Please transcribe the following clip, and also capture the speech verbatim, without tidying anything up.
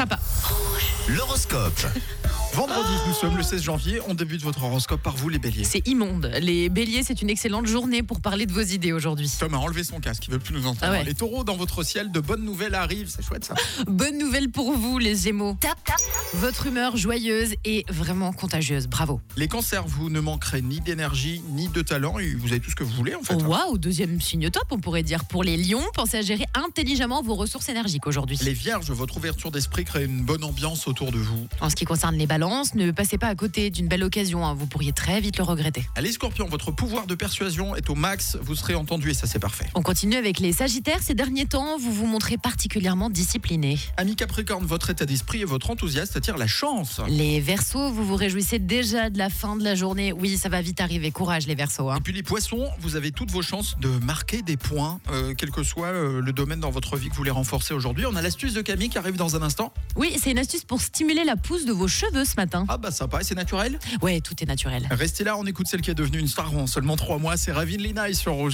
Sympa. L'horoscope. Vendredi, nous sommes le seize janvier. On débute votre horoscope par vous, les béliers. C'est immonde. Les béliers, c'est une excellente journée pour parler de vos idées aujourd'hui. Tom a enlevé son casque, il veut plus nous entendre. Ah ouais. Les taureaux, dans votre ciel, de bonnes nouvelles arrivent. C'est chouette ça. Bonne nouvelle pour vous, les gémeaux. Votre humeur joyeuse est vraiment contagieuse. Bravo. Les cancers, vous ne manquerez ni d'énergie, ni de talent. Et vous avez tout ce que vous voulez, en fait. Oh, waouh, deuxième signe top, on pourrait dire. Pour les lions, pensez à gérer intelligemment vos ressources énergiques aujourd'hui. Les vierges, votre ouverture d'esprit crée une bonne ambiance autour de vous. En ce qui concerne les balances, ne passez pas à côté d'une belle occasion. Hein. Vous pourriez très vite le regretter. Les scorpions, votre pouvoir de persuasion est au max. Vous serez entendu et ça, c'est parfait. On continue avec les sagittaires. Ces derniers temps, vous vous montrez particulièrement discipliné. Amis capricorne, votre état d'esprit et votre enthousiasme attirent la chance. Les verseaux, vous vous réjouissez déjà de la fin de la journée. Oui, ça va vite arriver. Courage les verseaux. Hein. Et puis les poissons, vous avez toutes vos chances de marquer des points, euh, quel que soit euh, le domaine dans votre vie que vous voulez renforcer aujourd'hui. On a l'astuce de Camille qui arrive dans un instant. Oui, c'est une astuce pour stimuler la pousse de vos cheveux ce matin. Ah bah sympa, et c'est naturel. Ouais, tout est naturel. Restez là, on écoute celle qui est devenue une star en seulement trois mois, c'est Ravine Lina et sur Rouge.